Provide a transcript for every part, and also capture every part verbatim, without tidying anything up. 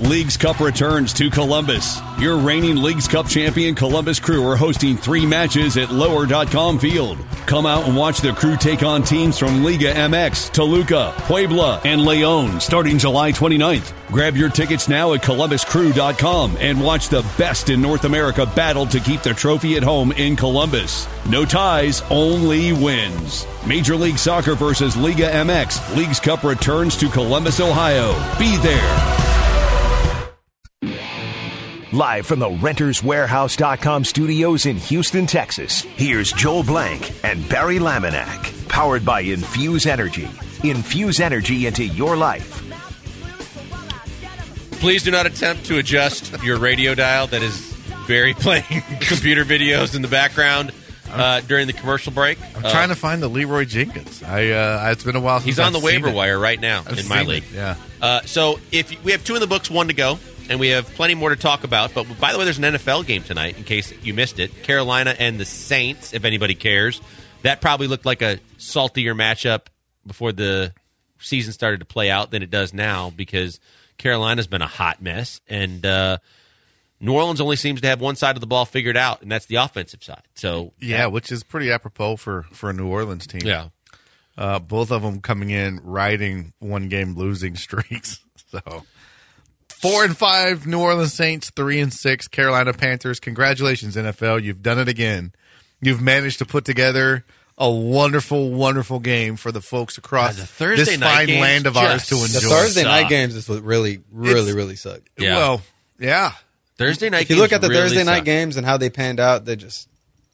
Leagues Cup returns to Columbus. Your reigning Leagues Cup champion Columbus Crew are hosting three matches at lower dot com Field. Come out and watch the Crew take on teams from Liga M X, Toluca, Puebla, and Leon starting July twenty-ninth. Grab your tickets now at columbus crew dot com and watch the best in North America battle to keep the trophy at home in Columbus. No ties, only wins. Major League Soccer versus Liga M X. Leagues Cup returns to Columbus, Ohio. Be there. Live from the Renters Warehouse dot com studios in Houston, Texas, here's Joel Blank and Barry Laminack. Powered by Infuse Energy. Infuse energy into your life. Please do not attempt to adjust your radio dial. That is Barry playing computer videos in the background uh, during the commercial break. I'm uh, trying to find the Leroy Jenkins. I uh, It's been a while since He's on I've the waiver seen it. wire right now I've in my seen league. it, yeah. Uh, so if you, we have two in the books, one to go. And we have plenty more to talk about. But, by the way, there's an N F L game tonight, in case you missed it. Carolina and the Saints, if anybody cares. That probably looked like a saltier matchup before the season started to play out than it does now, because Carolina's been a hot mess. And uh, New Orleans only seems to have one side of the ball figured out, and that's the offensive side. So Yeah, which is pretty apropos for, for a New Orleans team. Yeah. Uh, both of them coming in riding one-game losing streaks. So... Four and five, New Orleans Saints. Three and six, Carolina Panthers. Congratulations, N F L. You've done it again. You've managed to put together a wonderful, wonderful game for the folks across God, the Thursday this night fine games land of ours to enjoy. just The Thursday suck. night games is what really, really, It's- really suck. Yeah. Well, yeah. Thursday night If you games look at the really Thursday night suck. games and how they panned out, they just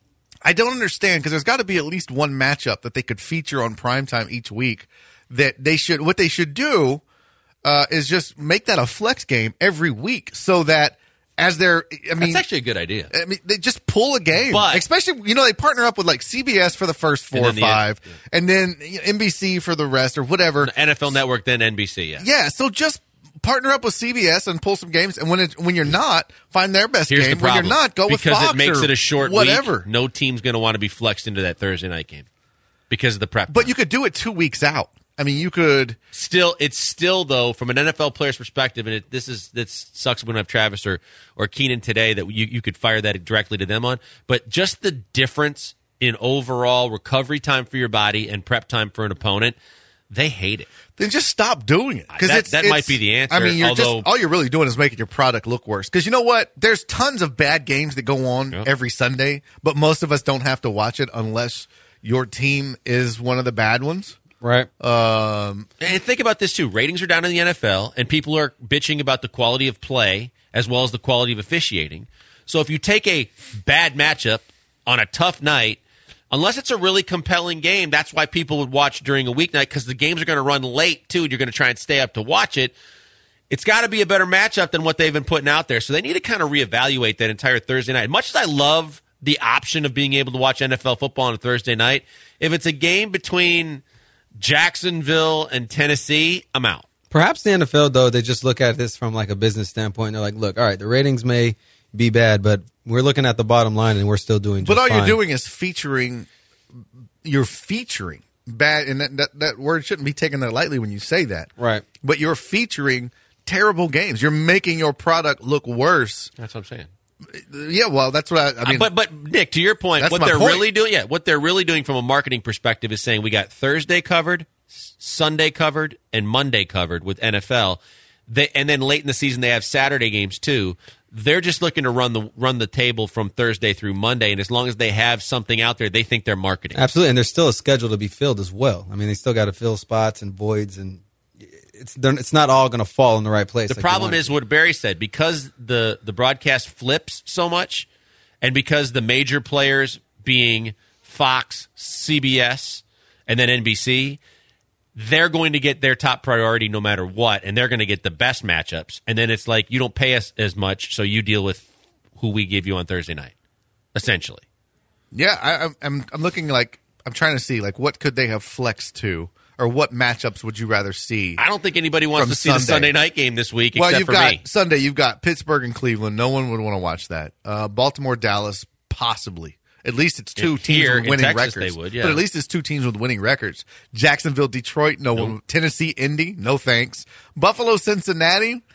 I don't understand, because there's got to be at least one matchup that they could feature on primetime each week. That they should, what they should do uh, is just make that a flex game every week, so that as they're, I mean, That's actually a good idea. I mean, they just pull a game, But- especially, you know, they partner up with like C B S for the first four And or then the- five, yeah. and then N B C for the rest, or whatever. N F L Network, then N B C, yeah. Yeah, so just partner up with C B S and pull some games, and when it, when you're not, find their best Here's game. the When problem. you're not, go with because Fox it makes or it a short whatever. week. No team's going to want to be flexed into that Thursday night game because of the prep. But time. you could do it two weeks out. I mean, you could. Still, it's still though from an N F L player's perspective, and it, this is this sucks when I have Travis or or Keenan today that you you could fire that directly to them on. But just the difference in overall recovery time for your body and prep time for an opponent, they hate it. Then just stop doing it, because That- it's, that it's- might be the answer, I mean, you're although- just all you're really doing is making your product look worse. Because you know what? There's tons of bad games that go on Yep. every Sunday, but most of us don't have to watch it unless your team is one of the bad ones. right. Um, And think about this too: ratings are down in the N F L, and people are bitching about the quality of play as well as the quality of officiating. So if you take a bad matchup on a tough night, unless it's a really compelling game, that's why people would watch during a weeknight, because the games are going to run late too, and you're going to try and stay up to watch it. It's got to be a better matchup than what they've been putting out there. So they need to kind of reevaluate that entire Thursday night. As much as I love the option of being able to watch N F L football on a Thursday night, if it's a game between Jacksonville and Tennessee, I'm out. Perhaps the N F L, though, they just look at this from like a business standpoint. They're like, look, all right, the ratings may be bad, but we're looking at the bottom line and we're still doing just but all fine. you're doing is featuring. You're featuring bad, and that, that that word shouldn't be taken that lightly when you say that. Right. But you're featuring terrible games. You're making your product look worse. That's what I'm saying. Yeah, well, that's what I, I mean. but but Nick, to your point, That's what my they're point. really doing, yeah, what they're really doing from a marketing perspective is saying we got Thursday covered, S- Sunday covered, and Monday covered with N F L. They, and then late in the season they have Saturday games too. They're just looking to run the run the table from Thursday through Monday, and as long as they have something out there, they think they're marketing. Absolutely, and there's still a schedule to be filled as well. I mean, they still got to fill spots and voids, and it's they're- it's not all going to fall in the right place. The like you problem want it is to. what Barry said, because the, the broadcast flips so much, and because the major players being Fox, C B S, and then N B C, they're going to get their top priority no matter what, and they're going to get the best matchups. And then it's like, you don't pay us as much, so you deal with who we give you on Thursday night, essentially. Yeah, I, I'm- I'm I'm looking like I'm trying to see like what could they have flexed to, or what matchups would you rather see? I don't think anybody wants From to see the Sunday. Sunday night game this week, Well, except you've for got me. Sunday. You've got Pittsburgh and Cleveland. No one would want to watch that. Uh, Baltimore, Dallas, possibly. At least it's two In- teams here with in winning Texas, records. they would, yeah. But at least it's two teams with winning records. Jacksonville, Detroit, no one. Tennessee, Indy, no thanks. Buffalo, Cincinnati.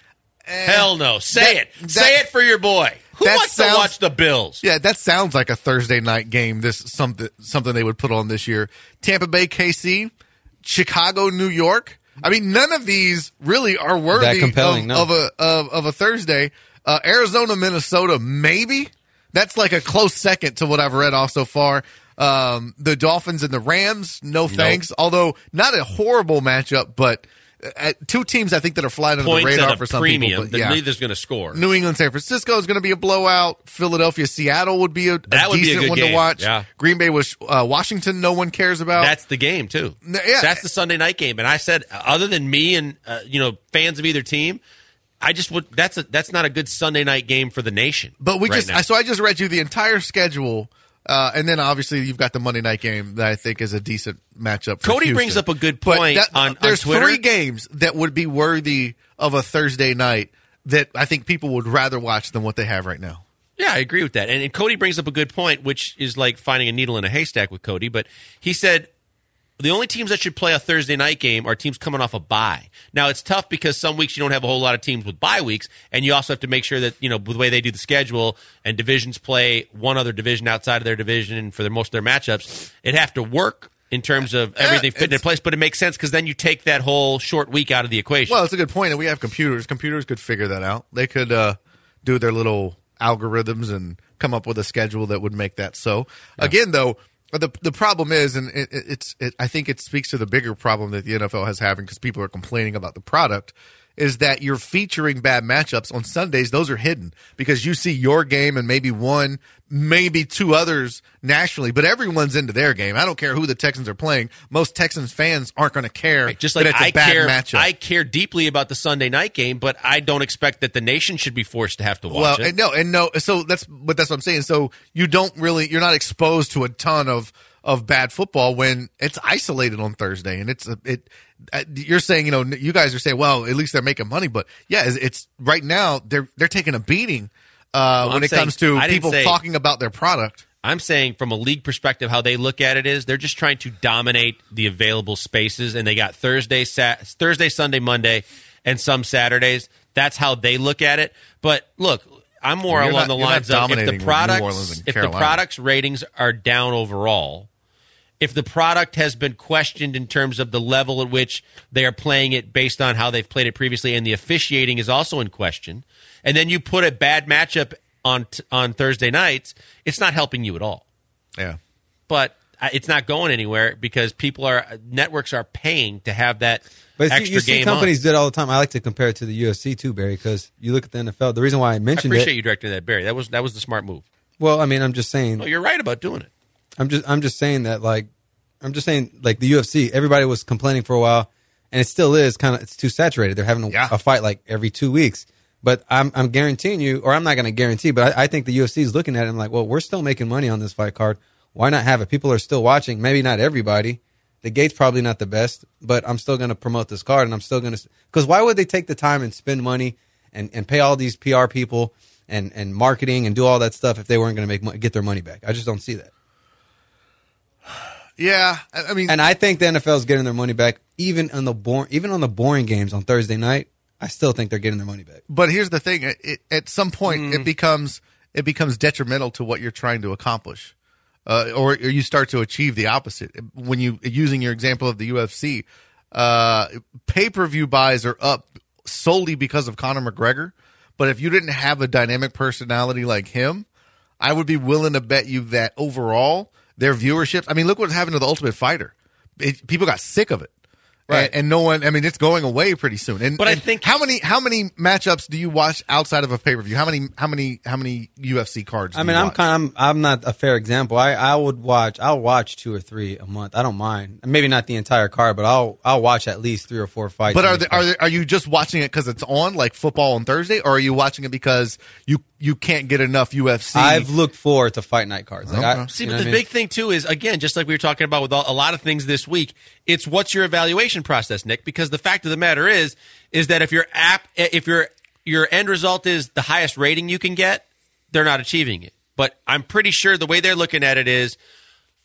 Hell no. Say That- it. that- Say it for your boy. Who that wants sounds- to watch the Bills? Yeah, that sounds like a Thursday night game. This something something they would put on this year. Tampa Bay, K C, Chicago, New York. I mean, none of these really are worthy That compelling, of, no. of a of, of a Thursday. Uh, Arizona, Minnesota, maybe. That's like a close second to what I've read off so far. Um, the Dolphins and the Rams, no thanks. Although not a horrible matchup, but uh, two teams I think that are flying under the Points radar at a for some premium people. But that yeah. neither's going to score. New England, San Francisco is going to be a blowout. Philadelphia, Seattle would be a, a That would be a decent good one game. to watch. Yeah. Green Bay was uh, Washington. No one cares about. That's the game too. N- yeah. That's the Sunday night game. And I said, other than me and uh, you know fans of either team, I just would. That's a that's not a good Sunday night game for the nation. but we right just now. I, so I just read you the entire schedule, uh, and then obviously you've got the Monday night game that I think is a decent matchup. For Cody Houston. brings up a good But point that- on- on There's Twitter. three games that would be worthy of a Thursday night that I think people would rather watch than what they have right now. Yeah, I agree with that. And, and Cody brings up a good point, which is like finding a needle in a haystack with Cody. But he said the only teams that should play a Thursday night game are teams coming off a bye. Now, it's tough because some weeks you don't have a whole lot of teams with bye weeks, and you also have to make sure that, you know, with the way they do the schedule and divisions play one other division outside of their division for their, most of their matchups, it have to work in terms of everything fitting in it's- place. But it makes sense because then you take that whole short week out of the equation. Well, it's a good point, and we have computers. Computers could figure that out. They could uh, do their little algorithms and come up with a schedule that would make that so. Again, though, the the problem is, and it, it's it, I think it speaks to the bigger problem that the N F L has having because people are complaining about the product, is that you're featuring bad matchups on Sundays. Those are hidden because you see your game and maybe one, maybe two others nationally, but everyone's into their game. I don't care who the Texans are playing. Most Texans fans aren't going to care. Right, just that like it's a I bad care, matchup. I care deeply about the Sunday night game, but I don't expect that the nation should be forced to have to watch well, it. and no, and no. So that's, but that's what I'm saying. So you don't really, you're not exposed to a ton of of bad football when it's isolated on Thursday, and it's a, it. uh, You're saying, you know, you guys are saying, well, at least they're making money, but yeah, it's, it's right now they're they're taking a beating uh, when I'm it saying- comes to I didn't people say- talking about their product. I'm saying from a league perspective, how they look at it is they're just trying to dominate the available spaces, and they got Thursday, Sat- Thursday, Sunday, Monday, and some Saturdays. That's how they look at it. But look, I'm more You're along not- the you're not lines of if dominating the with New products, Orleans and if the Carolina. products ratings are down overall, if the product has been questioned in terms of the level at which they are playing it based on how they've played it previously, and the officiating is also in question, and then you put a bad matchup on t- on Thursday nights, it's not helping you at all. Yeah. But uh, it's not going anywhere because people are networks are paying to have that But see, extra you see game companies on. do it all the time. I like to compare it to the U F C too, Barry, because you look at the N F L. The reason why I I mentioned appreciate it. you directing that, Barry. That was that was the smart move. Well, I mean, I'm just saying. No, you're right about doing it. I'm just I'm just saying that like I'm just saying like the U F C. Everybody was complaining for a while, and it still is kind of it's too saturated. They're having a, Yeah. a fight like every two weeks. But I'm I'm guaranteeing you, or I'm not going to guarantee, but I, I think the U F C is looking at it and like, well, we're still making money on this fight card. Why not have it? People are still watching. Maybe not everybody. The gate's probably not the best, but I'm still going to promote this card, and I'm still going to because why would they take the time and spend money and, and pay all these P R people and, and marketing and do all that stuff if they weren't going to make mo- get their money back? I just don't see that. Yeah. I, I mean, And I think the N F L is getting their money back, even on the bor- even on the boring games on Thursday night. I still think they're getting their money back. but here's the thing: it, it, at some point, Mm. it becomes it becomes detrimental to what you're trying to accomplish, uh, or, or you start to achieve the opposite. When you using your example of the U F C, uh, pay per view buys are up solely because of Conor McGregor. But if you didn't have a dynamic personality like him, I would be willing to bet you that overall their viewership. I mean, look what's happened to the Ultimate Fighter. It, people got sick of it. Right. And, and no one, I mean, it's going away pretty soon. And, But I and think- how many how many matchups do you watch outside of a pay per view? How many how many how many U F C cards? Do I mean, you I'm watch? kind. I'm, I'm not a fair example. I, I would watch. I'll watch two or three a month. I don't mind. Maybe not the entire card, but I'll I'll watch at least three or four fights. But in are each they, card. are they, are you just watching it because it's on like football on Thursday, or are you watching it because you you can't get enough U F C? I've looked forward to fight night cards. Like I, Okay. See, you but know the what I mean? big thing too is again, just like we were talking about with all, a lot of things this week, it's what's your evaluation process, Nick? Because the fact of the matter is, is that if your app, if your your end result is the highest rating you can get, they're not achieving it. But I'm pretty sure the way they're looking at it is,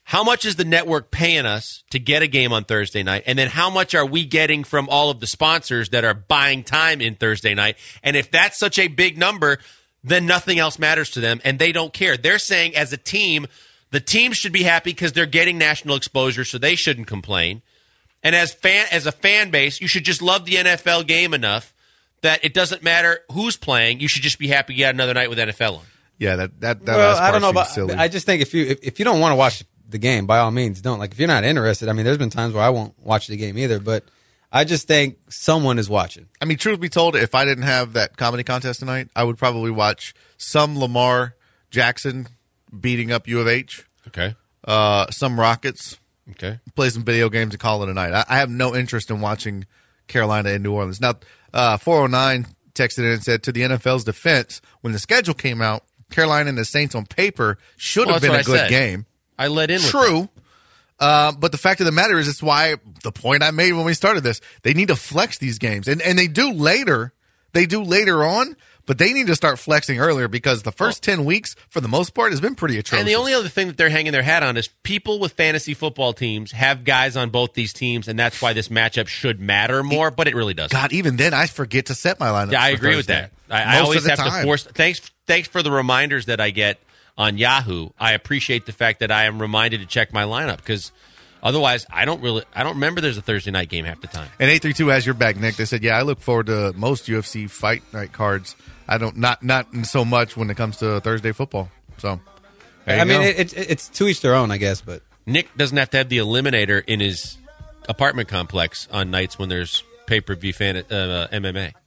how much is the network paying us to get a game on Thursday night? And then how much are we getting from all of the sponsors that are buying time in Thursday night? And if that's such a big number, then nothing else matters to them, and they don't care. They're saying as a team, the team should be happy because they're getting national exposure, so they shouldn't complain. And as fan, as a fan base, you should just love the N F L game enough that it doesn't matter who's playing. You should just be happy you got another night with N F L on. Yeah, that that, that well, last I part don't know seems about. silly. I just think if you if, if you don't want to watch the game, by all means, don't. Like if you're not interested, I mean, there's been times where I won't watch the game either. But I just think someone is watching. I mean, truth be told, if I didn't have that comedy contest tonight, I would probably watch some Lamar Jackson beating up U of H, Okay. uh, some Rockets, Okay. play some video games, and call it a night. I, I have no interest in watching Carolina and New Orleans. Now, uh, four oh nine texted in and said, to the N F L's defense, when the schedule came out, Carolina and the Saints on paper should Well, have that's been a what I good said. game. I let in with True. Uh, but the fact of the matter is, it's why the point I made when we started this, they need to flex these games. And, and they do later. They do later on, but they need to start flexing earlier because the first ten weeks, for the most part, has been pretty atrocious. And the only other thing that they're hanging their hat on is people with fantasy football teams have guys on both these teams, and that's why this matchup should matter more, but it really doesn't. God, even then, I forget to set my lineup. Yeah, I for agree with Thursday. that. I, I Most always of the have time. to force. Thanks, thanks for the reminders that I get on Yahoo. I appreciate the fact that I am reminded to check my lineup because otherwise, I don't really, I don't remember there's a Thursday night game half the time. And eight three two has your back, Nick. They said, yeah, I look forward to most U F C fight night cards. I don't, not not so much when it comes to Thursday football. So, there you I mean, go. it, it, it's to each their own, I guess. But Nick doesn't have to have the eliminator in his apartment complex on nights when there's pay-per-view fan, uh, M M A.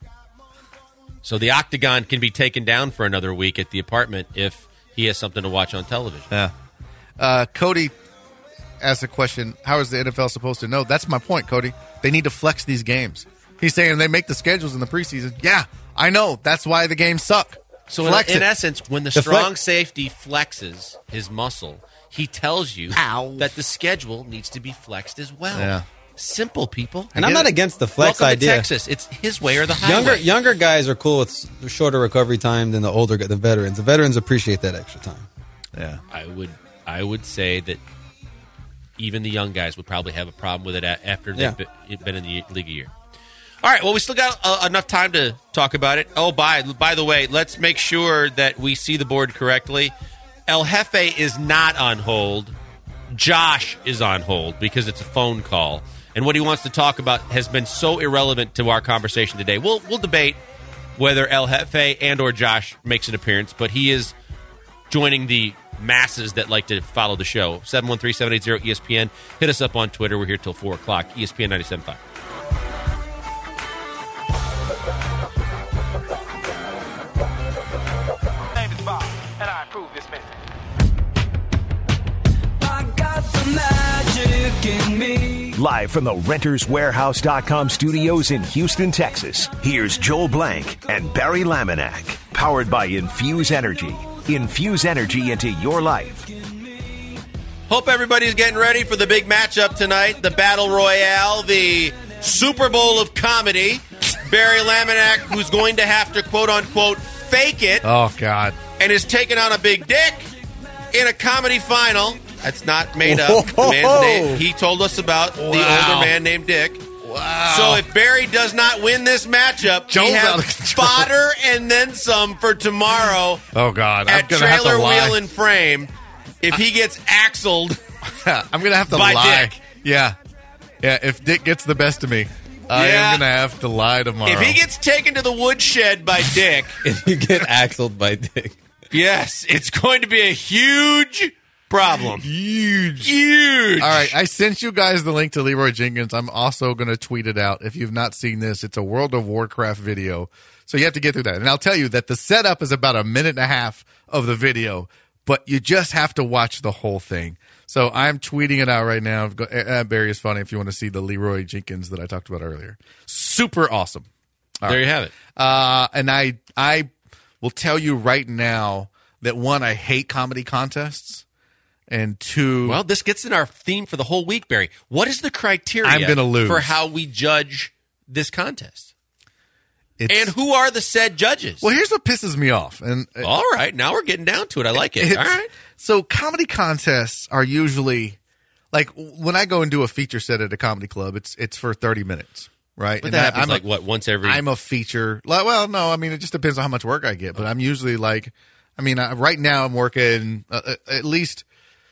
So the octagon can be taken down for another week at the apartment if he has something to watch on television. Yeah. Uh, Cody asked a question, how is the N F L supposed to know? That's my point, Cody. They need to flex these games. He's saying they make the schedules in the preseason. Yeah, I know. That's why the games suck. So Flex in, in it. essence, when the, The strong flex- safety flexes his muscle, he tells you Ow. that the schedule needs to be flexed as well. Yeah. Simple, people. and I'm get not it. against the flex Welcome idea. to Texas. It's his way or the highway. Younger younger guys are cool with s- shorter recovery time than the older gu- the veterans. The veterans appreciate that extra time. Yeah. I would, I would say that even the young guys would probably have a problem with it a- after they've Yeah. been, been in the league a year. All right, well, we still got uh, enough time to talk about it. Oh, by by the way, let's make sure that we see the board correctly. El Jefe is not on hold. Josh is on hold because it's a phone call. And what he wants to talk about has been so irrelevant to our conversation today. We'll we'll debate whether El Jefe and or Josh makes an appearance, but he is joining the masses that like to follow the show. seven one three, seven eight zero, E S P N. Hit us up on Twitter. We're here till four o'clock. E S P N ninety-seven point five. My name is Bob, and I approve this message. I got the magic in me. Live from the Renters Warehouse dot com studios in Houston, Texas, here's Joel Blank and Barry Laminack. Powered by Infuse Energy. Infuse energy into your life. Hope everybody's getting ready for the big matchup tonight, the Battle Royale, the Super Bowl of comedy. Barry Laminack, who's going to have to quote-unquote fake it, Oh, God. and is taking on a big dick in a comedy final. That's not made up. The man's name, he told us about the Wow. older man named Dick. Wow. So if Barry does not win this matchup, Joel's we have out of control. fodder and then some for tomorrow Oh, God. I'm at going to have to Trailer lie. Wheel and Frame. If he gets axled, I'm going to have to By lie. Dick. Yeah. Yeah, if Dick gets the best of me, I Yeah. am going to have to lie tomorrow. if he gets taken to the woodshed by Dick, If you get axled by Dick. yes, it's going to be a huge problem. Huge. Huge. All right, I sent you guys the link to Leroy Jenkins. I'm also going to tweet it out. If you've not seen this, it's a World of Warcraft video. So you have to get through that. And I'll tell you that the setup is about a minute and a half of the video, but you just have to watch the whole thing. So I'm tweeting it out right now. Go- uh, Barry is funny if you want to see the Leroy Jenkins that I talked about earlier. Super awesome. There you have it. Uh, and I I will tell you right now that one, I hate comedy contests. And two, Well, this gets in our theme for the whole week, Barry. What is the criteria I'm gonna lose. for how we judge this contest? It's, And who are the said judges? well, here's what pisses me off. And uh, All right, now we're getting down to it. I like it. It's- All right. So comedy contests are usually like when I go and do a feature set at a comedy club, it's it's for thirty minutes, right? But And that I- happens I'm a- like, what, once every... I'm a feature. Like, well, no, I mean, it just depends on how much work I get. But I'm usually like, I mean, I, right now I'm working uh, uh, at least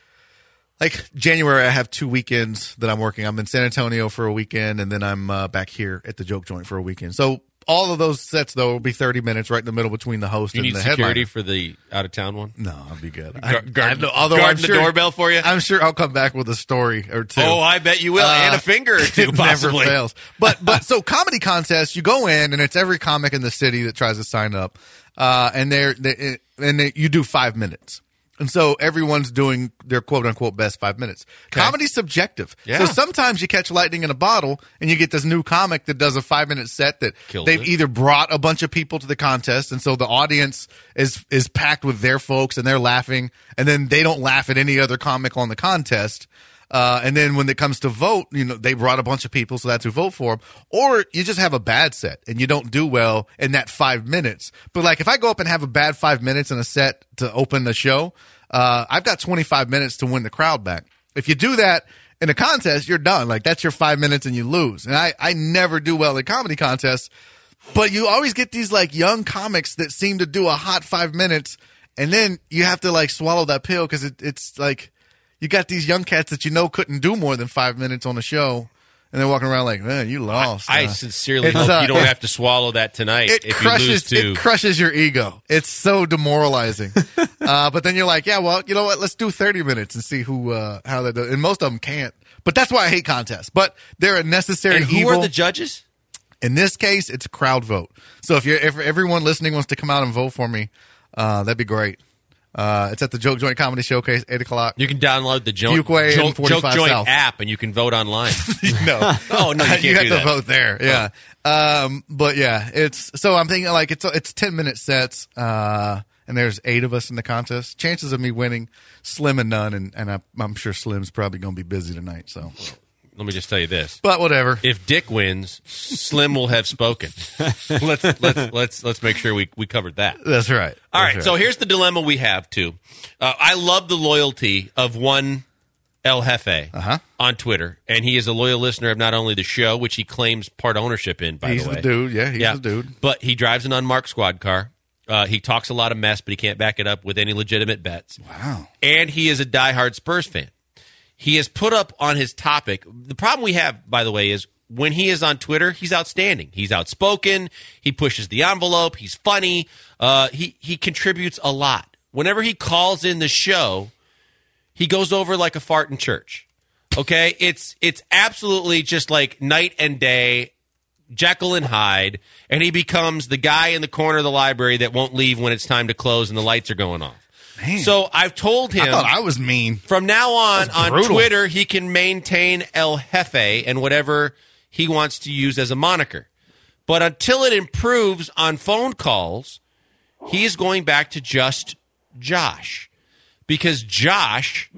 like January. I have two weekends that I'm working. I'm in San Antonio for a weekend, and then I'm uh, back here at the Joke Joint for a weekend. So all of those sets though will be thirty minutes right in the middle between the host you and need the security headliner. for the out-of-town one? No, I'll be good. Guard, I, guard, I know, although guard I'm the sure, doorbell for you? I'm sure I'll come back with a story or two. Oh, I bet you will. Uh, and a finger or two, it possibly. never fails. But but so comedy contests, you go in and it's every comic in the city that tries to sign up, uh, and they're they, and they, you do five minutes. And so everyone's doing their quote unquote best five minutes. Okay. Comedy's subjective. Yeah. So sometimes you catch lightning in a bottle and you get this new comic that does a five minute set that Kills they've it. either brought a bunch of people to the contest. And so the audience is, is packed with their folks and they're laughing. And then they don't laugh at any other comic on the contest. Uh, and then when it comes to vote, you know, they brought a bunch of people, so that's who vote for them. Or you just have a bad set and you don't do well in that five minutes. But like if I go up and have a bad five minutes in a set to open the show, uh, I've got twenty-five minutes to win the crowd back. If you do that in a contest, you're done. Like that's your five minutes and you lose. And I, I never do well in comedy contests, but you always get these like young comics that seem to do a hot five minutes. And then you have to like swallow that pill because it, it's like, you got these young cats that you know couldn't do more than five minutes on a show, and they're walking around like, man, you lost. I Uh, sincerely it's, hope uh, you don't it- have to swallow that tonight it if crushes you lose to... it crushes your ego. It's so demoralizing. uh, but then you're like, yeah, well, you know what? Let's do thirty minutes and see who uh, how that does. And most of them can't. But that's why I hate contests. But they're a necessary and who evil. are the judges? In this case, it's a crowd vote. So if you're if everyone listening wants to come out and vote for me, uh, that'd be great. Uh, it's at the Joke Joint Comedy Showcase, eight o'clock. You can download the Joke, Fuquay and Joke, Joke forty-five Joint South. app and you can vote online. no. Oh, no, you can't you have do to that. vote there. Yeah. Um, but yeah, it's so I'm thinking like it's it's ten minute sets, uh, and there's eight of us in the contest. Chances of me winning, slim and none, and, and I, I'm sure Slim's probably going to be busy tonight. So, Let me just tell you this. but whatever. If Dick wins, Slim will have spoken. let's let's let's let's make sure we, we covered that. That's right. All That's right, so here's the dilemma we have too. Uh, I love the loyalty of one El Jefe Uh-huh. on Twitter, and he is a loyal listener of not only the show, which he claims part ownership in. By He's the way, the dude. Yeah, he's yeah, the dude. But he drives an unmarked squad car. Uh, he talks a lot of mess, but he can't back it up with any legitimate bets. Wow. And he is a diehard Spurs fan. He has put up on his topic. The problem we have, by the way, is when he is on Twitter, he's outstanding. He's outspoken. He pushes the envelope. He's funny. Uh, he he contributes a lot. Whenever he calls in the show, he goes over like a fart in church. Okay, it's it's absolutely just like night and day, Jekyll and Hyde, and he becomes the guy in the corner of the library that won't leave when it's time to close and the lights are going off. Man. So I've told him I thought I was mean. from now on That's on brutal. Twitter he can maintain El Jefe and whatever he wants to use as a moniker. But until it improves on phone calls, he is going back to just Josh. Because Josh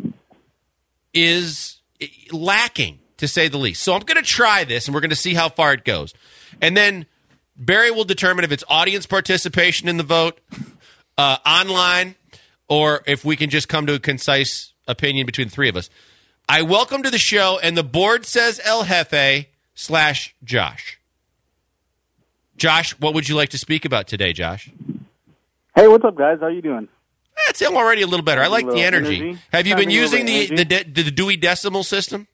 is lacking, to say the least. So I'm going to try this, and we're going to see how far it goes. And then Barry will determine if it's audience participation in the vote, uh, online, or if we can just come to a concise opinion between the three of us. I welcome to the show, and the board says El Jefe slash Josh. Josh, what would you like to speak about today, Josh? Hey, what's up, guys? How you doing? That's already a little better. I like A the little energy. energy? Have you been Having a little using the bit the, of de- the Dewey Decimal System?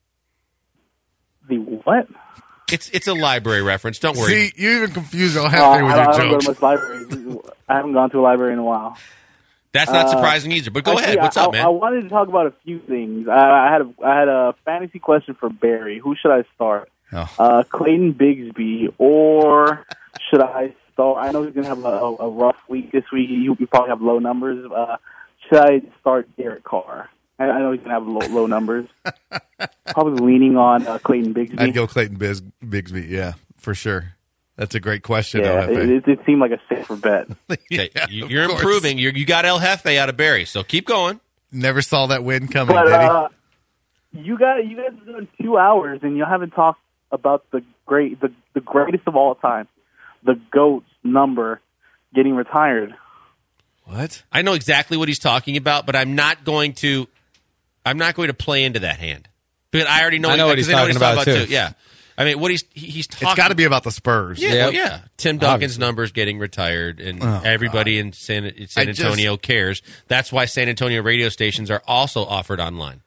The what? It's it's a library reference. Don't worry. See, you even confused El Oh, Jefe I, with I your don't go jokes. to much libraries. I haven't gone to a library in a while. That's not uh, surprising either. But go Actually, ahead. What's I, up, man? I, I wanted to talk about a few things. I, I had a, I had a fantasy question for Barry. Who should I start? Oh. Uh, Clayton Bigsby, or should I start? I know he's going to have a, a rough week this week. You, you probably have low numbers. Uh, should I start Derek Carr? I, I know he's going to have low, low numbers. Probably leaning on uh, Clayton Bigsby. I'd go Clayton Biz- Bigsby. Yeah, for sure. That's a great question. Yeah, El Jefe. it, it, it seemed like a safer bet. Okay, Yeah, you- of You're course. improving. You're, you got El Jefe out of Barry, so keep going. Never saw that win coming, But did he? uh, you guys, you guys have done two hours, and you haven't talked about the great, the, the greatest of all time, the GOAT's number getting retired. What? I know exactly what he's talking about, but I'm not going to. I'm not going to play into that hand because I already know. I know what he's talking about, too. Yeah, I mean, what he's he- he's talking. It's got to be about the Spurs. Yeah, Yep. well, yeah. Tim Duncan's Obviously. numbers getting retired, and Oh, everybody in San, in San I just- Antonio cares. That's why San Antonio radio stations are also offered online.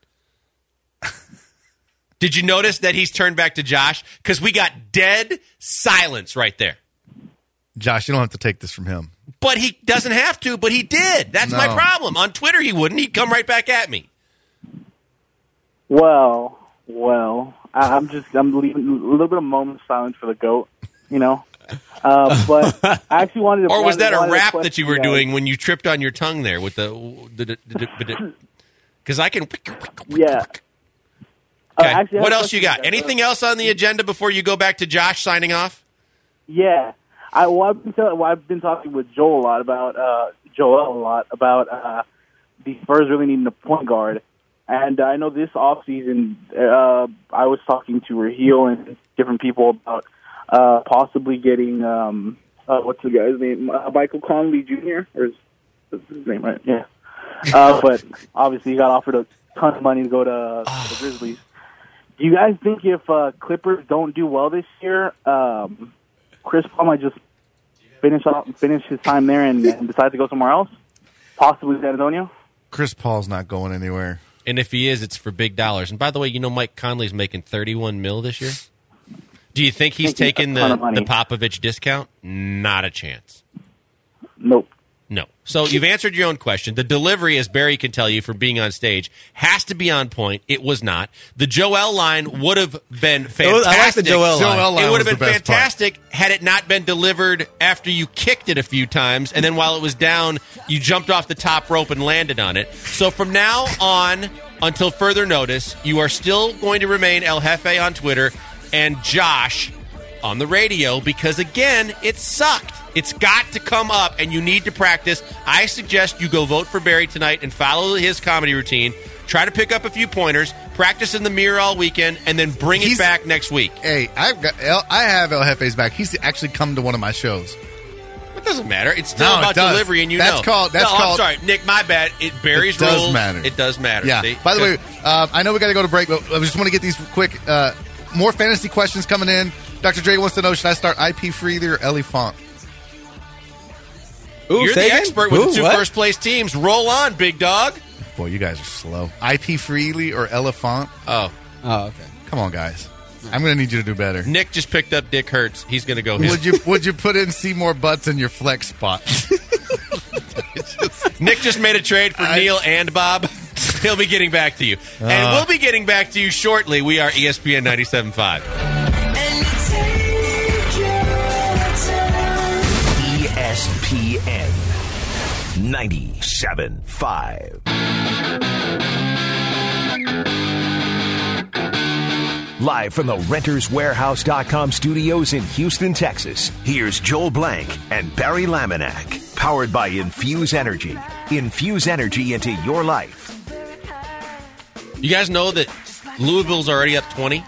Did you notice that he's turned back to Josh? Because we got dead silence right there. Josh, you don't have to take this from him. But he doesn't have to, but he did. That's my No. problem. On Twitter, he wouldn't. He'd come right back at me. Well, well, I, I'm just I'm leaving a little bit of moment of silence for the GOAT, you know. Uh, but I actually wanted to. Or was wanted- that a wanted to rap question that you were guys. doing when you tripped on your tongue there with the... Because I can... Yeah. Uh, Okay. actually, I have What a else you question got? for guys. Anything else on the agenda before you go back to Josh signing off? Yeah, I well, I've been tell, well, I've been talking with Joel a lot about uh, Joel a lot about uh, the Spurs really needing a point guard, and I know this offseason uh, I was talking to Raheel and different people about uh, possibly getting um, uh, what's the guy's name, uh, Michael Conley Junior or is that's his name, right? Yeah, uh, but obviously he got offered a ton of money to go to the Grizzlies. Do you guys think if uh, Clippers don't do well this year, um, Chris Paul might just finish off, finish his time there and, and decide to go somewhere else, possibly San Antonio? Chris Paul's not going anywhere. And if he is, it's for big dollars. And by the way, you know Mike Conley's making thirty-one mil this year? Do you think he's Making a taking ton the, of money. the Popovich discount? Not a chance. Nope. No. So you've answered your own question. The delivery, as Barry can tell you, for being on stage, has to be on point. It was not. The Joel line would have been fantastic. I like the Joel line. Joel line It would was have the been best part. fantastic had it not been delivered after you kicked it a few times, and then while it was down, you jumped off the top rope and landed on it. So from now on, until further notice, you are still going to remain El Jefe on Twitter and Josh on the radio because, again, it sucked. It's got to come up, and you need to practice. I suggest you go vote for Barry tonight and follow his comedy routine. Try to pick up a few pointers, practice in the mirror all weekend, and then bring He's- it back next week. Hey, I've got El, I have El Jefe's back. He's actually come to one of my shows. It doesn't matter. It's still No, it about does. delivery, and you That's know. called- that's no, I'm called- sorry, Nick. My bad. It Barry's It does rules. matter. It does matter. Yeah. See? By the way, uh, I know we got to go to break, but I just want to get these quick, uh, more fantasy questions coming in. Doctor Dre wants to know, should I start I P Freely or Ellie Font? Ooh, you're say the again? expert with Ooh, the two what? first place teams. Roll on, big dog. Boy, you guys are slow. I P Freely or Ella Font? Oh, Oh, okay. Come on, guys. I'm going to need you to do better. Nick just picked up Dick Hertz. He's going to go his. Would you would you put in Seymour Butts in your flex spot? Nick just made a trade for I- Neil and Bob. He'll be getting back to you. and Uh. we'll be getting back to you shortly. We are E S P N ninety-seven point five. E S P N ninety-seven point five. Live from the Renters Warehouse dot com studios in Houston, Texas, here's Joel Blank and Barry Laminack. Powered by Infuse Energy. Infuse energy into your life. You guys know that Louisville's already up twenty?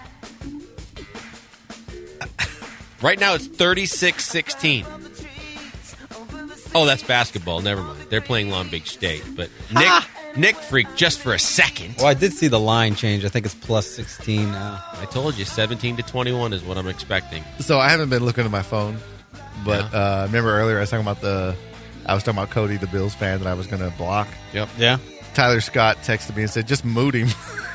Right now it's thirty-six sixteen. Oh, that's basketball. Never mind. They're playing Long Beach State. But Nick, Nick freaked just for a second. Well, I did see the line change. I think it's plus sixteen now. I told you, seventeen to twenty-one is what I'm expecting. So I haven't been looking at my phone, but Yeah. uh, remember earlier I was talking about the, I was talking about Cody, the Bills fan that I was going to block. Yep. Yeah. Tyler Scott texted me and said, just moot him.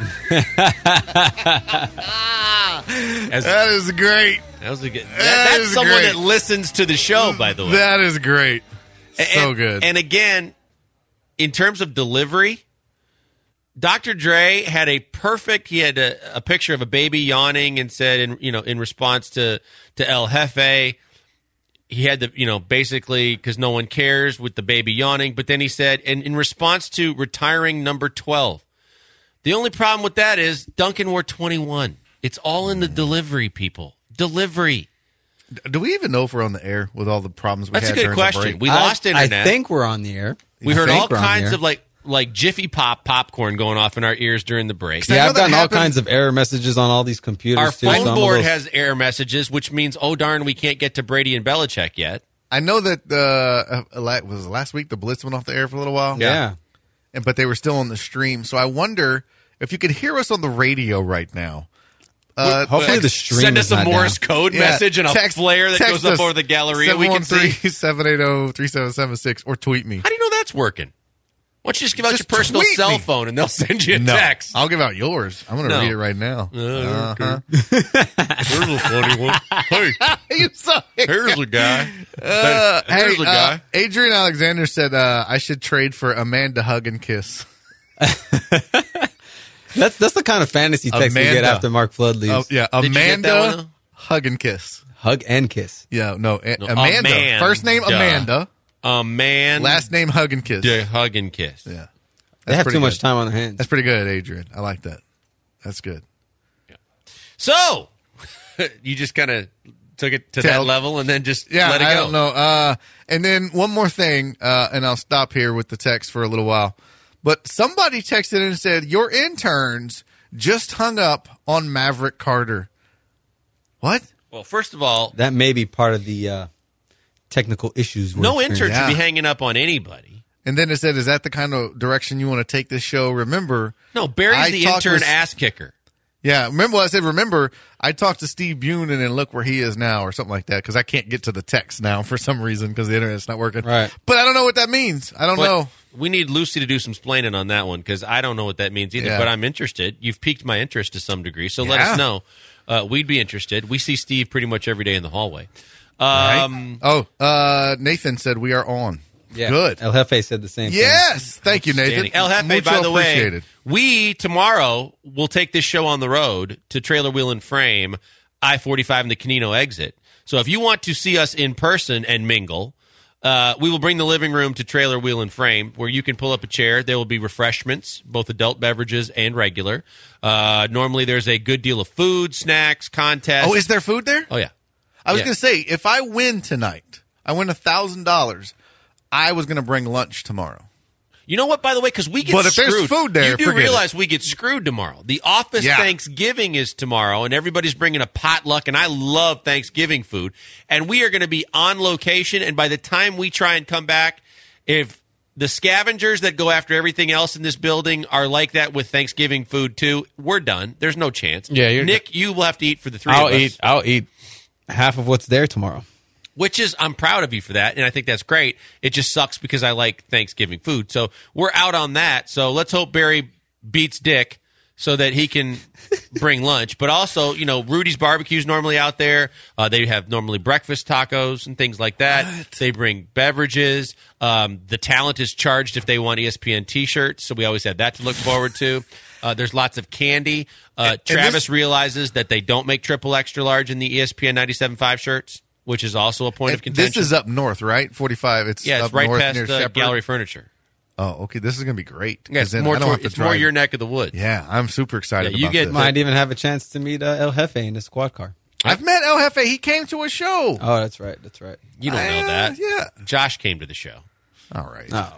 As, That is great. that was a good, that, That that's is someone great. that listens to the show, by the way. That is great. And- So good. And again, in terms of delivery, Doctor Dre had a perfect. He had a, a picture of a baby yawning and said, in you know, in response to to El Jefe, he had the you know basically because no one cares with the baby yawning. But then he said, and in response to retiring number twelve, the only problem with that is Duncan wore twenty-one. It's all in the delivery, people. Delivery. Do we even know if we're on the air with all the problems we That's a had good during the question. break? We I- lost internet. I think we're on the air. We I heard think all we're on the kinds air. of like like Jiffy Pop popcorn going off in our ears during the break. Yeah, I've gotten all happened- kinds of error messages on all these computers. Our too, so I'm phone a board little- has error messages, which means, oh, darn, we can't get to Brady and Belichick yet. I know that uh, uh, la- was it last week the Blitz went off the air for a little while. Yeah. And, but they were still on the stream. So I wonder if you could hear us on the radio right now. Uh, Hopefully text- the stream Send is us a not Morse down. code yeah, message and a text- flare that text goes up us over the Galleria. We can see. seven one three, seven eight zero, three seven seven six or tweet me. How do you know that's working? Why don't you just give out Just your personal tweet cell me. phone and they'll send you a No, text? I'll give out yours. I'm going to No. read it right now. Uh, okay. Uh-huh. Here's a funny one. Hey, You suck. here's a guy. Uh, Here's hey, a guy. uh, Adrian Alexander said uh, I should trade for Amanda Hug and Kiss. That's that's the kind of fantasy text we get Amanda. after Mark Flood leaves. Oh, yeah, Did you get that one, Amanda though? Hug and Kiss. Hug and kiss. Yeah, no, a- No, Amanda. Amanda. First name Amanda, A man. last name Hug and Kiss. Yeah, hug and kiss. Yeah. They have pretty too much good. time on their hands. That's pretty good, Adrian. I like that. That's good. So, you just kind of took it to Tell- that level and then just Yeah, let it I go. don't know. Uh, and then one more thing, uh, and I'll stop here with the text for a little while. But somebody texted in and said, your interns just hung up on Maverick Carter. What? Well, first of all, That may be part of the uh, technical issues. we're no experiencing. intern should be Yeah. hanging up on anybody. And then it said, is that the kind of direction you want to take this show? Remember, No, Barry's I the talked intern with- ass kicker. yeah, remember what I said? Remember, I talked to Steve Bunin and look where he is now or something like that because I can't get to the text now for some reason because the internet's not working. Right. But I don't know what that means. I don't But know. we need Lucy to do some splaining on that one because I don't know what that means either. Yeah. But I'm interested. You've piqued my interest to some degree, so let Yeah. us know. Uh, we'd be interested. We see Steve pretty much every day in the hallway. Right? Um, Oh, uh, Nathan said we are on. Yeah. Good. El Jefe said the same thing. Yes. Thank you, Nathan. Standing. El Jefe, Mucho by the way, appreciated. we tomorrow will take this show on the road to Trailer Wheel and Frame, I forty-five and the Canino exit. So if you want to see us in person and mingle, uh, we will bring the living room to Trailer Wheel and Frame where you can pull up a chair. There will be refreshments, both adult beverages and regular. Uh, normally there's a good deal of food, snacks, contests. Oh, is there food there? Oh, yeah. I was Yeah. going to say, if I win tonight, I win a thousand dollars. I was going to bring lunch tomorrow. You know what, by the way, because we get But if there's screwed. food there, you do forget realize we get screwed tomorrow. The office Yeah. Thanksgiving is tomorrow, and everybody's bringing a potluck, and I love Thanksgiving food. And we are going to be on location, and by the time we try and come back, if the scavengers that go after everything else in this building are like that with Thanksgiving food too, we're done. There's no chance. Yeah, you're- Nick, you will have to eat for the three I'll of us. eat. I'll eat half of what's there tomorrow. Which is, I'm proud of you for that, and I think that's great. It just sucks because I like Thanksgiving food. So we're out on that. So let's hope Barry beats Dick so that he can bring lunch. But also, you know, Rudy's Barbecue is normally out there. Uh, they have normally breakfast tacos and things like that. They bring beverages. Um, the talent is charged if they want E S P N T-shirts, so we always have that to look forward to. Uh, there's lots of candy. Uh, And- and Travis this- realizes that they don't make triple extra large in the E S P N ninety-seven point five shirts, which is also a point of And contention. this is up north, right? forty-five. It's yeah, it's up right north past near uh, Shepherd. Gallery Furniture. Oh, okay. This is going to be great. Yeah, 'Cause it's then more, I don't toward, have to it's more drive. your neck of the woods. Yeah, I'm super excited Yeah, you about get this. Might even have a chance to meet uh, El Jefe in the squad car. I've met El Jefe. He came to a show. Oh, that's right. That's right. You don't know Uh, that. yeah. Josh came to the show. All right. Oh.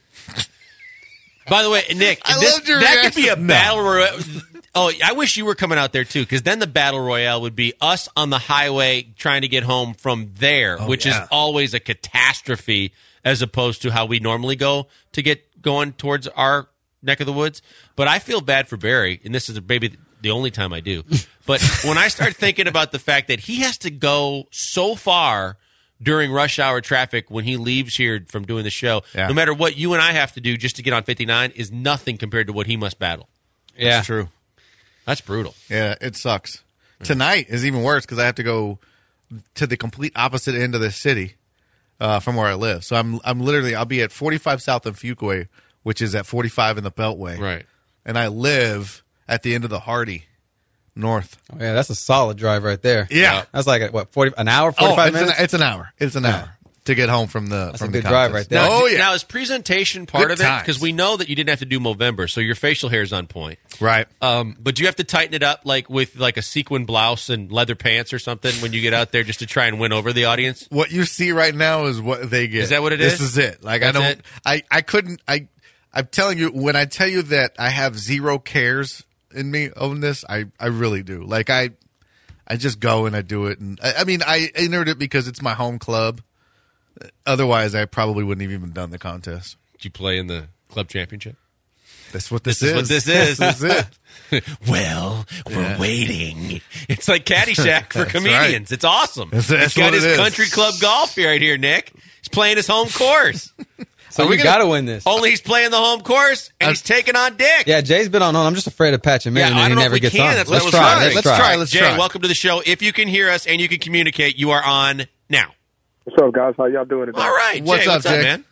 By the way, Nick, I this, loved your that could be a reaction. battle royale. Oh, I wish you were coming out there too, because then the battle royale would be us on the highway trying to get home from there, which yeah. is always a catastrophe as opposed to how we normally go to get going towards our neck of the woods. But I feel bad for Barry, and this is maybe the only time I do. But when I start thinking about the fact that he has to go so far during rush hour traffic when he leaves here from doing the show, Yeah. no matter what you and I have to do just to get on fifty-nine is nothing compared to what he must battle. Yeah. That's true. That's brutal. Yeah, it sucks. Tonight is even worse because I have to go to the complete opposite end of the city uh, from where I live. So I'm I'm literally I'll be at forty-five South in Fuquay, which is at forty-five in the Beltway, Right. and I live at the end of the Hardy, north. Oh, yeah, that's a solid drive right there. Yeah. That's like, a, what, forty an hour, Oh, forty-five it's minutes? an, it's an hour. It's an hour to get home from the That's from a the good drive contest. right there. Now, Oh yeah, now, is presentation part Good of it? times. Because we know that you didn't have to do Movember, so your facial hair is on point. right. Um, but do you have to tighten it up like with like a sequin blouse and leather pants or something when you get out there just to try and win over the audience? What you see right now is what they get. Is that what it this is? This is it. Like That's I don't. it? I I couldn't. I I'm telling you, when I tell you that I have zero cares in me on this, I, I really do. Like, I I just go and I do it. And I, I mean, I entered it because it's my home club. Otherwise, I probably wouldn't have even done the contest. Did you play in the club championship? That's what this, This is. is what this is. This is it. Well, we're Yeah. waiting. It's like Caddyshack for That's comedians. It's awesome. That's- that's He's got what his it is. country club golf right here, Nick. He's playing his home course. So Are we you gonna- got to win this. Only he's playing the home course, and he's taking on Dick. Yeah, Jay's been on. I'm just afraid of patching him in, Yeah, and I then he don't know if never we gets can. on. That's Let's what I was try. trying. Let's Let's try. try. Let's Jay, try. welcome to the show. If you can hear us and you can communicate, you are on now. What's up, guys? How y'all doing today? All right, What's Jay, up, what's up, Jay? man?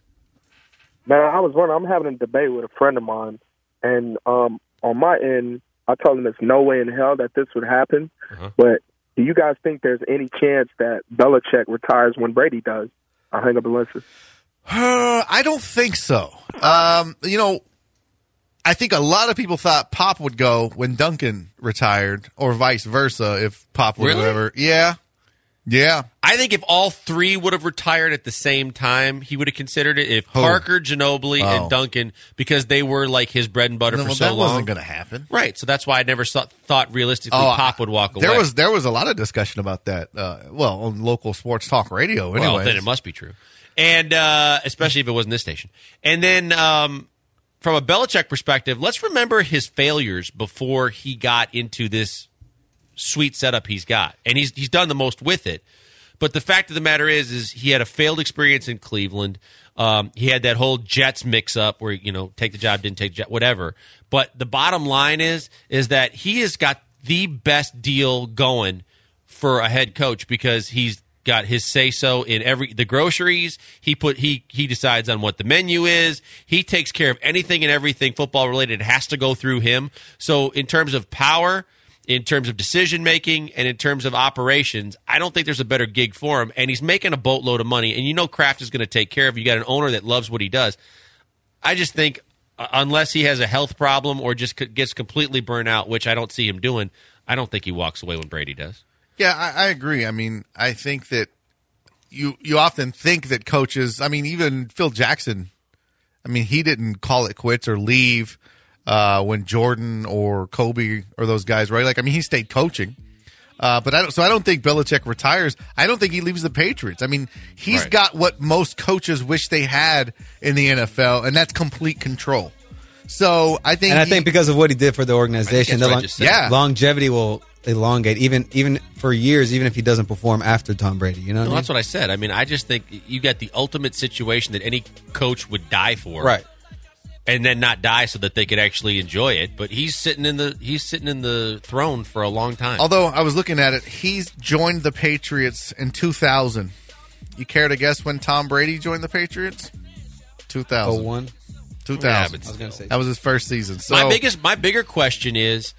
Man, I was wondering, I'm having a debate with a friend of mine, and um, on my end, I told him there's no way in hell that this would happen, Uh-huh. but do you guys think there's any chance that Belichick retires when Brady does? I'll hang up and listen. Uh, I don't think so. Um, you know, I think a lot of people thought Pop would go when Duncan retired, or vice versa if Pop would Really? ever. Yeah. Yeah. I think if all three would have retired at the same time, he would have considered it. If Who? Parker, Ginobili, Oh. and Duncan, because they were like his bread and butter No, for well, so that long. wasn't going to happen. Right, so that's why I never saw, thought realistically Oh, Pop would walk away. There was there was a lot of discussion about that. Uh, well, on local sports talk radio. Anyway, Well, then it must be true. And uh, especially if it wasn't this station. And then um, from a Belichick perspective, let's remember his failures before he got into this sweet setup he's got. And he's he's done the most with it. But the fact of the matter is, is he had a failed experience in Cleveland. Um, he had that whole Jets mix-up where, you know, take the job, didn't take the job, whatever. But the bottom line is, is that he has got the best deal going for a head coach because he's got his say-so in every the groceries. He put he he decides on what the menu is. He takes care of anything and everything football-related. It has to go through him. So in terms of power, in terms of decision making, and in terms of operations, I don't think there's a better gig for him. And he's making a boatload of money. And you know Kraft is going to take care of you. You got an owner that loves what he does. I just think uh, unless he has a health problem or just c- gets completely burnt out, which I don't see him doing, I don't think he walks away when Brady does. Yeah, I, I agree. I mean, I think that you you often think that coaches. I mean, even Phil Jackson. I mean, he didn't call it quits or leave uh, when Jordan or Kobe or those guys, right? Like, I mean, he stayed coaching. Uh, but I don't, so I don't think Belichick retires. I don't think he leaves the Patriots. I mean, he's Right. got what most coaches wish they had in the N F L, and that's complete control. So I think, And I he- think because of what he did for the organization, that's the what I long- just said. Yeah. longevity will elongate even even for years, even if he doesn't perform after Tom Brady. You know, what No, I mean? that's what I said. I mean, I just think you got the ultimate situation that any coach would die for, right. And then not die so that they could actually enjoy it. But he's sitting in the he's sitting in the throne for a long time. although I was looking at it, he's joined the Patriots in two thousand. You care to guess when Tom Brady joined the Patriots? two Oh thousand. one. two Yeah, thousand. but I was gonna say That was his first season. So my biggest my bigger question is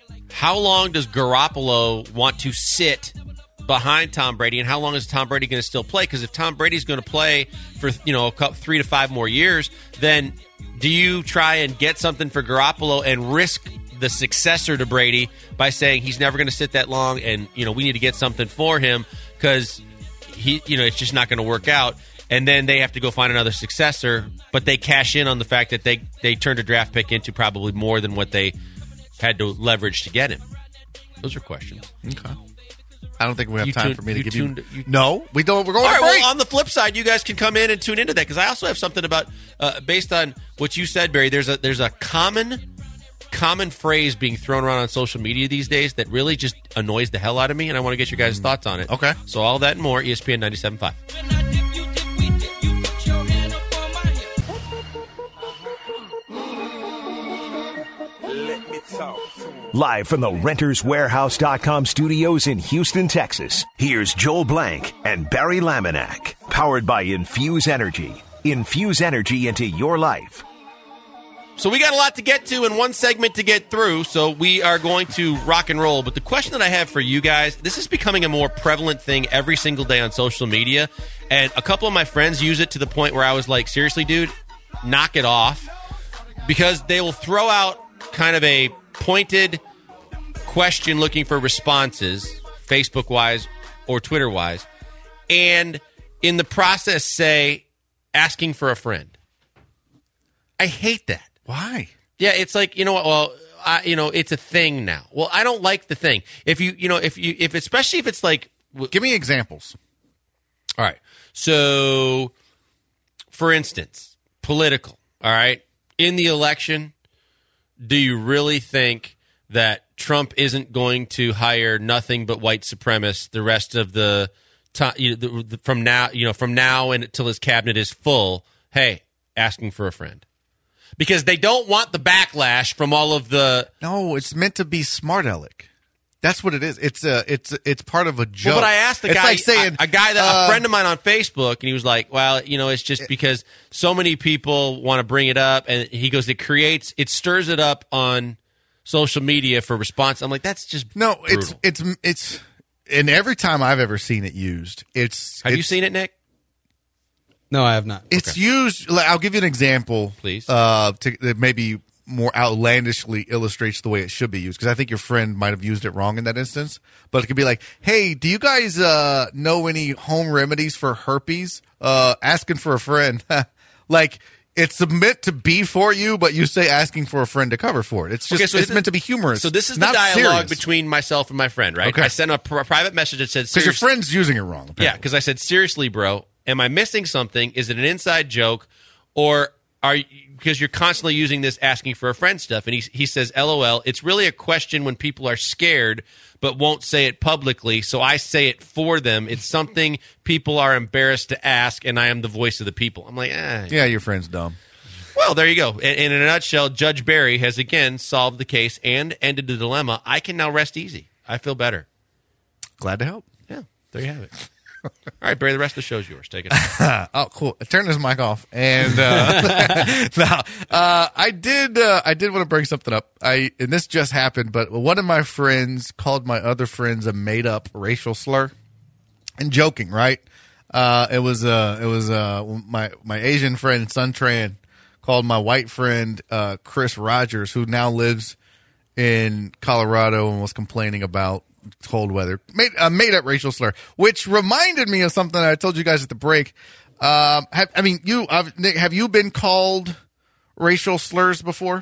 how long does Garoppolo want to sit behind Tom Brady, and how long is Tom Brady going to still play? Because if Tom Brady's going to play for you know a couple, three to five more years, then do you try and get something for Garoppolo and risk the successor to Brady by saying he's never going to sit that long, and you know we need to get something for him because he you know it's just not going to work out. And then they have to go find another successor, but they cash in on the fact that they, they turned a draft pick into probably more than what they had to leverage to get him. Those are questions. Okay. I don't think we have You time tuned- for me to you give tuned- you, you- No, we don't. We're going All to right, break. well, on the flip side, you guys can come in and tune into that because I also have something about, uh, based on what you said, Barry, there's a there's a common common phrase being thrown around on social media these days that really just annoys the hell out of me, and I want to get your guys' thoughts on it. Okay. So all that and more, E S P N ninety-seven point five. Let me talk. Live from the Renters Warehouse dot com studios in Houston, Texas, here's Joel Blank and Barry Laminack. Powered by Infuse Energy. Infuse energy into your life. So we got a lot to get to and one segment to get through, so we are going to rock and roll. But the question that I have for you guys, this is becoming a more prevalent thing every single day on social media, and a couple of my friends use it to the point where I was like, seriously, dude, knock it off, because they will throw out kind of a pointed question looking for responses, Facebook-wise or Twitter-wise, and in the process say, asking for a friend. I hate that. Why? Yeah, it's like, you know what, well, I, you know, it's a thing now. Well, I don't like the thing. If you, you know, if you, if especially if it's like, give me examples. All right. So, for instance, political. All right. In the election, do you really think that Trump isn't going to hire nothing but white supremacists the rest of the time, you know, the, the, from now, you know, from now and until his cabinet is full? Hey, asking for a friend. Because they don't want the backlash from all of the. No, it's meant to be smart aleck. That's what it is. It's a, it's it's part of a joke. Well, but I asked the it's guy, like saying, a, a guy that uh, a friend of mine on Facebook, and he was like, "Well, you know, it's just because so many people want to bring it up," and he goes, "It creates, it stirs it up on social media for response." I'm like, "That's just no." brutal. It's it's it's, and every time I've ever seen it used, it's. Have it's, you seen it, Nick? No, I have not. It's okay. used. I'll give you an example, please. Uh, to, that maybe more outlandishly illustrates the way it should be used, because I think your friend might have used it wrong in that instance. But it could be like, "Hey, do you guys uh, know any home remedies for herpes? Uh, asking for a friend." Like, it's meant to be for you, but you say asking for a friend to cover for it. It's just Okay, so it's this- meant to be humorous. So this is not the dialogue serious. between myself and my friend, right? Okay. I sent a pr- private message that said, Because your "Serious- friend's using it wrong. Apparently. Yeah, because I said, seriously, bro, am I missing something? Is it an inside joke? Or are you, because you're constantly using this asking for a friend stuff? And he, he says, LOL, it's really a question when people are scared but won't say it publicly, so I say it for them. It's something people are embarrassed to ask, and I am the voice of the people. I'm like, eh. Yeah, your friend's dumb. Well, there you go. In, in a nutshell, Judge Barry has again solved the case and ended the dilemma. I can now rest easy. I feel better. Glad to help. Yeah, there you have it. All right, Barry, the rest of the show's yours. Take it away. Oh, cool. I turned this mic off, and uh, now, uh, I did. Uh, I did want to bring something up. I and this just happened, but one of my friends called my other friends a made-up racial slur, and joking, right? Uh, it was uh, it was uh, my my Asian friend Sun Tran called my white friend uh, Chris Rogers, who now lives in Colorado, and was complaining about cold weather. Made a uh, made up racial slur, which reminded me of something I told you guys at the break. Um, have, I mean, you uh, Nick, have you been called racial slurs before?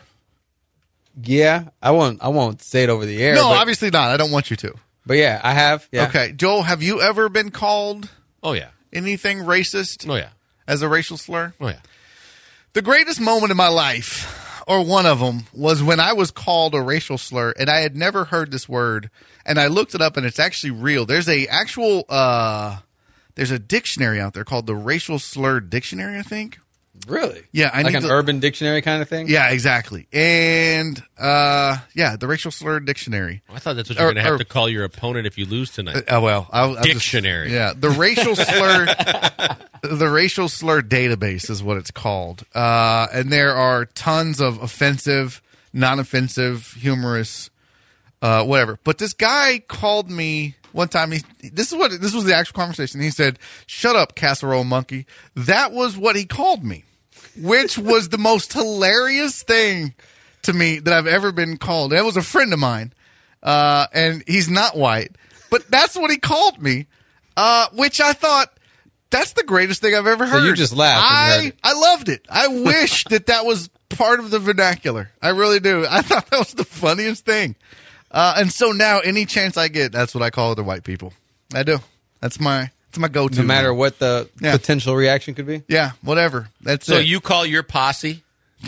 Yeah, I won't. I won't say it over the air. No, but, obviously not. I don't want you to. But yeah, I have. Yeah. Okay, Joel, have you ever been called Oh, yeah. anything racist Oh, yeah. as a racial slur? Oh, yeah. The greatest moment in my life, or one of them, was when I was called a racial slur, and I had never heard this word, and I looked it up, and it's actually real. There's a actual, uh, there's a dictionary out there called the Racial Slur Dictionary, I think. Really? Yeah, I like need an to- Urban Dictionary kind of thing. Yeah, exactly. And, uh, yeah, the Racial Slur Dictionary. I thought that's what you're Or- going to have or- to call your opponent if you lose tonight. Oh, well. I'll, I'll just- Dictionary. yeah, the Racial Slur, the Racial Slur Database is what it's called. Uh, and there are tons of offensive, non-offensive, humorous, uh, whatever. But this guy called me one time. He, this is what this was the actual conversation. He said, "Shut up, casserole monkey." That was what he called me, which was the most hilarious thing to me that I've ever been called. That was a friend of mine, uh, and he's not white, but that's what he called me, uh, which I thought, that's the greatest thing I've ever heard. you just laughed when you I, heard it. I loved it. I wish that that was part of the vernacular. I really do. I thought that was the funniest thing. Uh, and so now, any chance I get, that's what I call other white people. I do. That's my that's my go-to. No matter what the Yeah. potential reaction could be. Yeah, whatever. That's So it. you call your posse?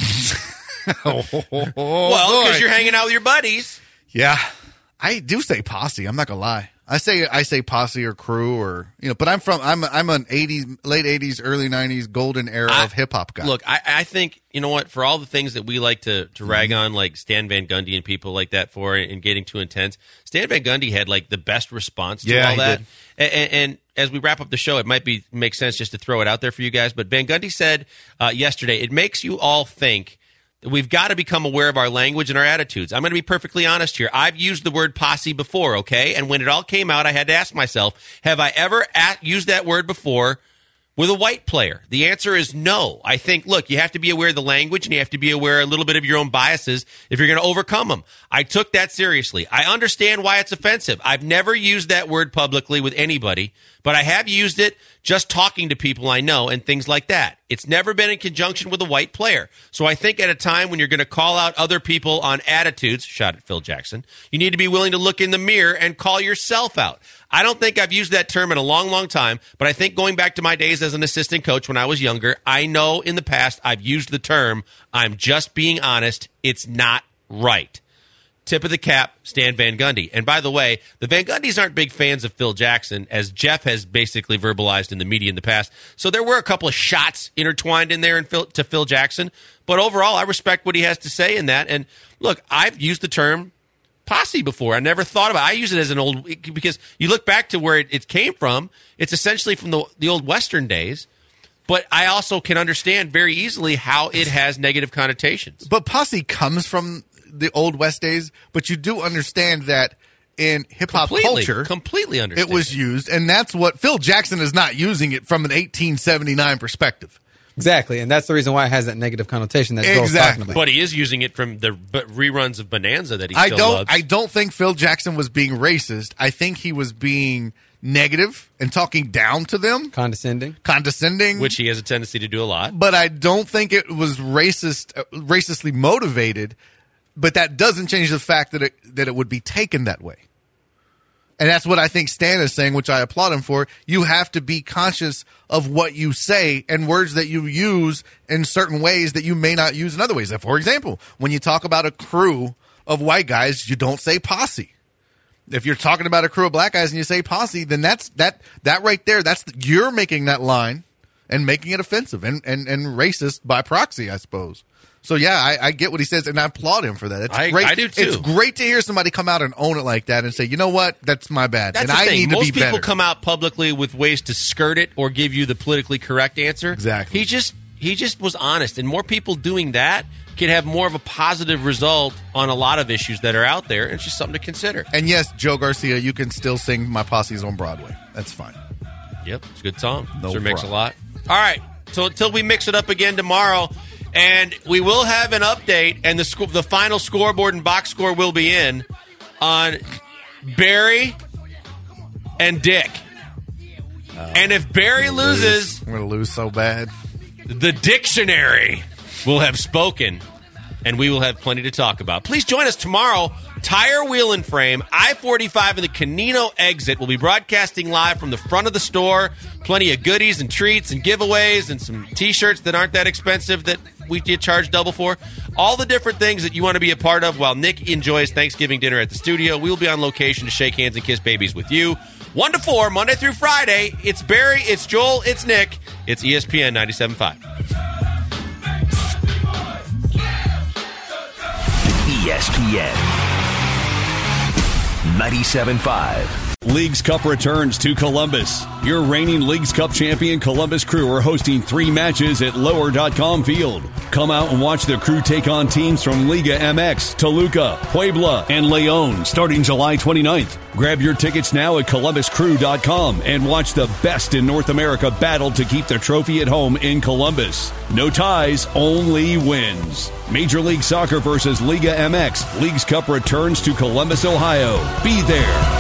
oh, Well, boy. because you're hanging out with your buddies. Yeah, I do say posse. I'm not gonna lie. I say I say posse or crew or you know. But I'm from I'm I'm an eighties, late eighties, early nineties golden era I- of hip hop guy. Look, I, I think, you know what, for all the things that we like to, to rag Mm-hmm. on, like Stan Van Gundy and people like that for and getting too intense, Stan Van Gundy had like the best response to Yeah, all he that. did. And, and, and as we wrap up the show, it might be make sense just to throw it out there for you guys. But Van Gundy said uh, yesterday, it makes you all think that we've got to become aware of our language and our attitudes. I'm going to be perfectly honest here. I've used the word posse before, okay? And when it all came out, I had to ask myself, have I ever at, used that word before with a white player? The answer is no. I think, look, you have to be aware of the language and you have to be aware a little bit of your own biases if you're going to overcome them. I took that seriously. I understand why it's offensive. I've never used that word publicly with anybody, but I have used it just talking to people I know and things like that. It's never been in conjunction with a white player. So I think at a time when you're going to call out other people on attitudes, shot at Phil Jackson, you need to be willing to look in the mirror and call yourself out. I don't think I've used that term in a long, long time, but I think going back to my days as an assistant coach when I was younger, I know in the past I've used the term, I'm just being honest, it's not right. Tip of the cap, Stan Van Gundy. And by the way, the Van Gundys aren't big fans of Phil Jackson, as Jeff has basically verbalized in the media in the past. So there were a couple of shots intertwined in there in Phil, to Phil Jackson. But overall, I respect what he has to say in that. And look, I've used the term posse before. I never thought about it. I use it as an old, because you look back to where it, it came from. It's essentially from the, the old Western days. But I also can understand very easily how it has negative connotations. But posse comes from the old West days, but you do understand that in hip-hop completely, culture, completely understand it was used, and that's what Phil Jackson is not using it from an eighteen seventy-nine perspective. Exactly, and that's the reason why it has that negative connotation that Joel's Exactly. talking about. But he is using it from the b- reruns of Bonanza that he I still don't. loves. I don't think Phil Jackson was being racist. I think he was being negative and talking down to them, Condescending. condescending, which he has a tendency to do a lot. But I don't think it was racist, uh, racistly motivated. But that doesn't change the fact that it that it would be taken that way. And that's what I think Stan is saying, which I applaud him for. You have to be conscious of what you say and words that you use in certain ways that you may not use in other ways. For example, when you talk about a crew of white guys, you don't say posse. If you're talking about a crew of black guys and you say posse, then that's that that right there. That's you're making that line and making it offensive and, and, and racist by proxy, I suppose. So, yeah, I, I get what he says, and I applaud him for that. It's I, great. I do, too. It's great to hear somebody come out and own it like that and say, you know what, that's my bad, That's and the I thing. need to Most be people better. come out publicly with ways to skirt it or give you the politically correct answer. Exactly. He just he just was honest, and more people doing that can have more of a positive result on a lot of issues that are out there. It's just something to consider. And, yes, Joe Garcia, you can still sing My Posse's on Broadway. That's fine. Yep, it's a good song. No sure makes a problem. lot. All right, so until we mix it up again tomorrow, and we will have an update, and the sc- the final scoreboard and box score will be in on Barry and Dick. And if Barry loses, I'm going to lose so bad. the dictionary will have spoken, and we will have plenty to talk about. Please join us tomorrow. Tire, Wheel, and Frame, I forty-five and the Canino exit. We'll be broadcasting live from the front of the store. Plenty of goodies and treats and giveaways and some T-shirts that aren't that expensive that we get charged double for. All the different things that you want to be a part of while Nick enjoys Thanksgiving dinner at the studio. We'll be on location to shake hands and kiss babies with you. one to four, Monday through Friday. It's Barry, it's Joel, it's Nick. It's E S P N ninety-seven point five. E S P N ninety-seven point five. Leagues Cup returns to Columbus. Your reigning Leagues Cup champion Columbus Crew are hosting three matches at lower dot com Field. Come out and watch the Crew take on teams from Liga M X, Toluca, Puebla, and León starting July twenty-ninth. Grab your tickets now at columbus crew dot com and watch the best in North America battle to keep the trophy at home in Columbus. No ties, only wins. Major League Soccer versus Liga M X. Leagues Cup returns to Columbus, Ohio. Be there.